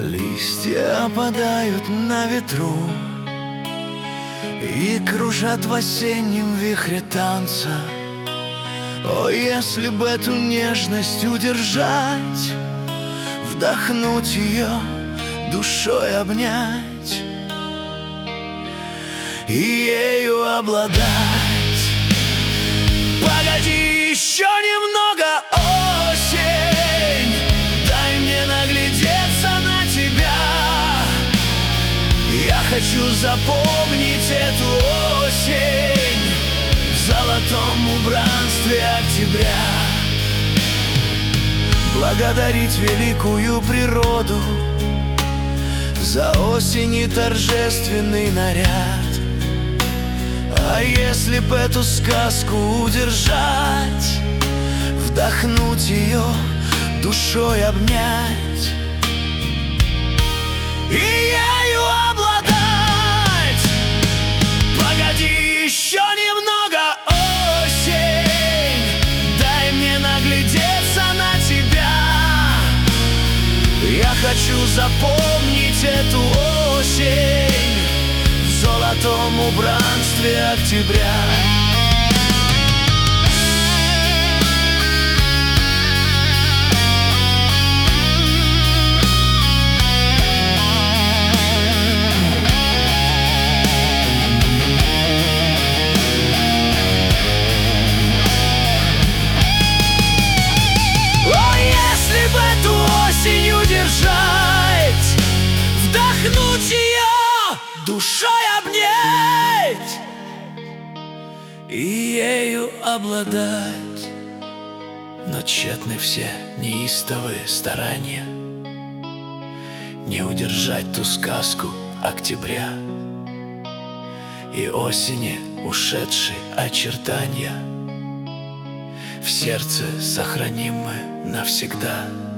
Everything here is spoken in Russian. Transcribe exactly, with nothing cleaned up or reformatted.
Листья опадают на ветру и кружат в осеннем вихре танца. О, если бы эту нежность удержать, вдохнуть ее, душой обнять и ею обладать. Погоди еще немного, осень, дай мне наглядеться на тебя. Я хочу запомнить эту осень в золотом убранстве октября. Благодарить великую природу за осень и торжественный наряд. А если б эту сказку удержать, вдохнуть ее, душой обнять и ею обладать. Погоди еще немного, осень, дай мне наглядеться на тебя. Я хочу запомнить эту осень в золотом убранстве октября. Удержать, вдохнуть ее, душой обнять и ею обладать. Но тщетны все неистовые старания не удержать ту сказку октября и осени ушедшие очертания в сердце сохраним мы навсегда.